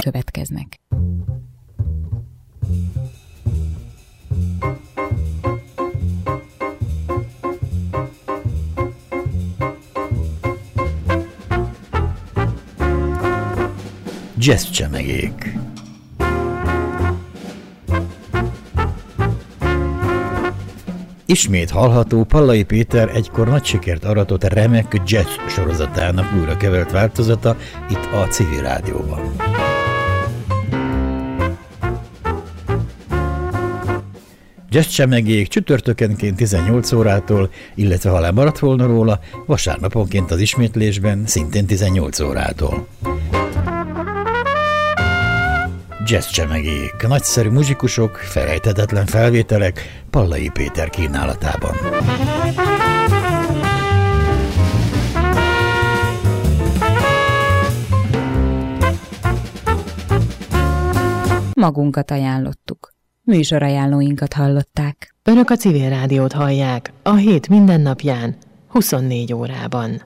következnek. Jazz csemegék. Ismét hallható Pallai Péter egykor nagy sikert aratott remek jazz sorozatának újra kevert változata itt a Civil Rádióban. Jazz csemegék csütörtökenként 18 órától, illetve ha lemaradt volna róla, vasárnaponként az ismétlésben szintén 18 órától. Jazz csemegék, nagyszerű muzsikusok, felejthetetlen felvételek Pallai Péter kínálatában. Magunkat ajánlottuk. Műsorajánlóinkat hallották. Önök a Civil Rádiót hallják a hét minden napján, 24 órában.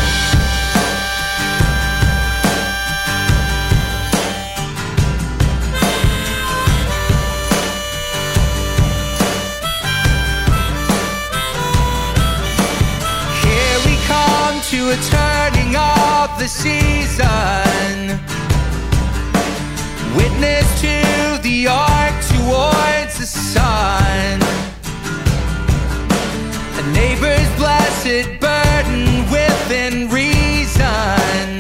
To a turning of the season, witness to the arc towards the sun, a neighbor's blessed burden within reason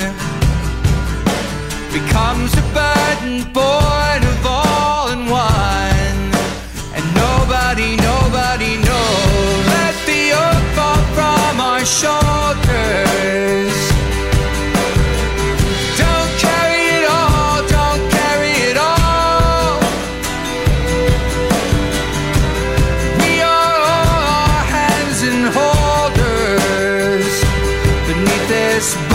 becomes a burden born of all in one, and nobody knows. Let the yoke fall from our shoulders. Don't carry it all. We are all hands and holders beneath this